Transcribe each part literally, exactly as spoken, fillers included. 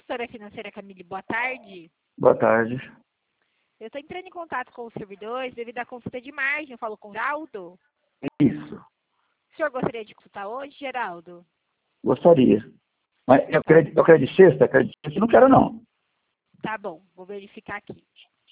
consultora financeira Camille, boa tarde. Boa tarde. Eu estou entrando em contato com os servidores devido à consulta de margem. Eu falo com o Geraldo. Isso. O senhor gostaria de consultar hoje, Geraldo? Gostaria. Mas eu quero, eu quero de sexta? Eu quero de sexta, não quero não. Tá bom, vou verificar aqui.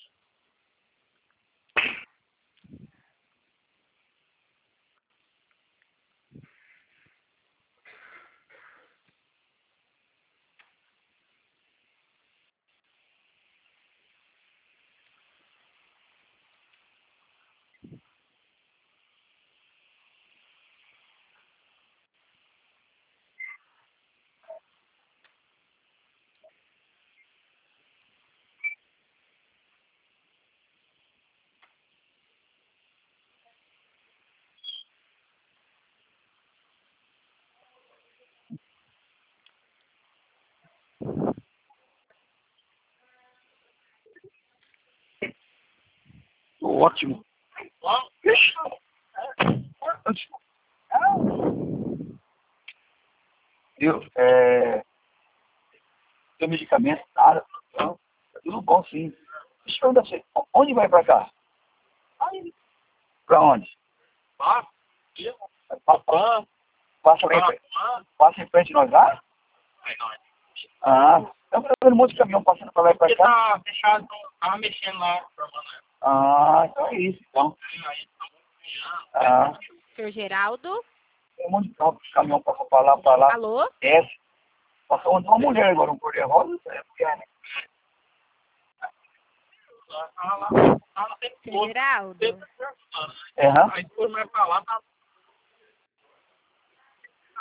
Ótimo. Viu? É... Seu medicamento, nada. Não. Tá tudo bom, sim. Deixa eu perguntar pra você. Onde vai pra cá? Pra onde? Ah, Passa, passa, em, passa em frente de nós lá? Ah, tá vendo um monte de caminhão passando pra lá e pra porque cá? tá fechado, tava mexendo lá, formando. Ah, então é isso, então. Aí, Ah, senhor Geraldo? tem um monte de caminhão passando pra lá, pra lá. Alô? Desce. Passou uma mulher agora, um cor-de-rosa, é mulher, né? tava lá, tava no tempo senhor todo. Geraldo? É, hã? Aí foi mais pra lá, tá